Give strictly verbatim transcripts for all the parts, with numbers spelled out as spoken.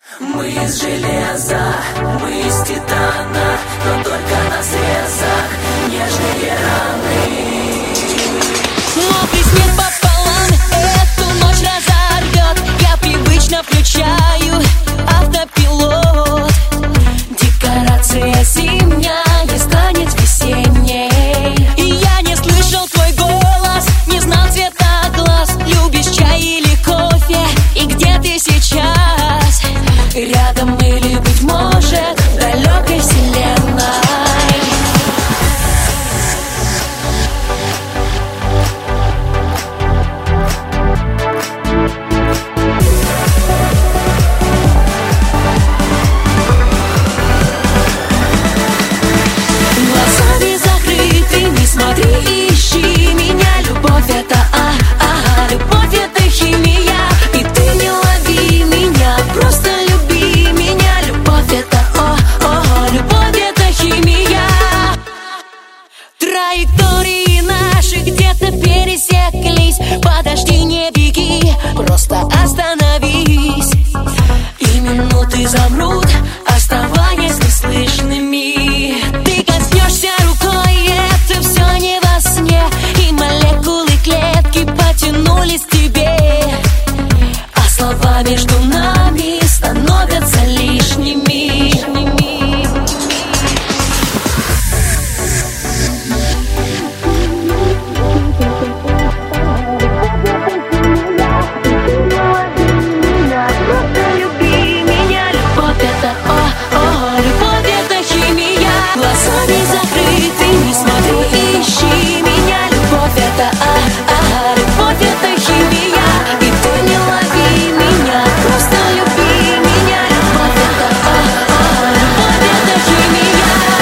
Мы из железа, мы из титана, но только на срезах нежные раны. Мокрый снег пополам эту ночь разорвет. Я привычно включаю автопилот. Декорация зимняя станет весенней. И я не слышал твой голос, не знал цвета глаз. Любишь чай или кофе, и где ты сейчас? Рядом или, быть может, в далекой вселенной. Глазами закрыты, не смотри, ищи меня. Любовь это а, а, любовь это химия. И ты не лови меня, просто люби меня. Любовь это о, о, любовь это химия. Траектории наши где-то пересеклись. Подожди, не беги, просто остановись. И минуты замрут, оставаясь неслышными. Ты коснешься рукой, это все не во сне. И молекулы клетки потянулись к тебе. А слова между нами становятся лишними. Глазами закрыты, не смотри, ищи меня. Любовь это а, а, любовь это химия. И ты не лови меня, просто люби меня. Любовь это а, а, любовь это химия.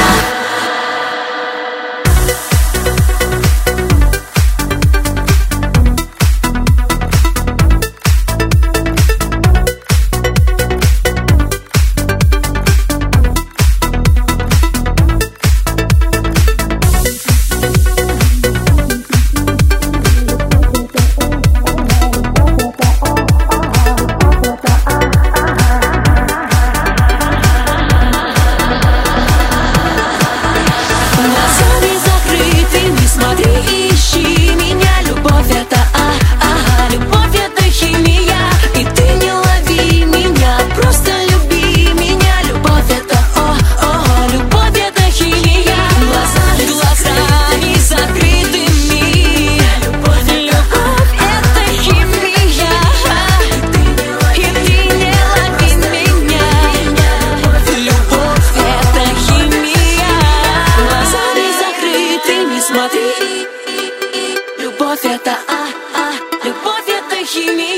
Глазами закрыты, не смотри, ищи меня. Любовь это а, а, любовь это химия. И ты не лови меня, просто люби меня. Любовь это о, о, любовь это химия. Глазами, глазами закрытыми. Любовь это химия. И ты не лови меня. Любовь это химия. Глазами закрыты, не смотри. Любовь это а, а, любовь это химия.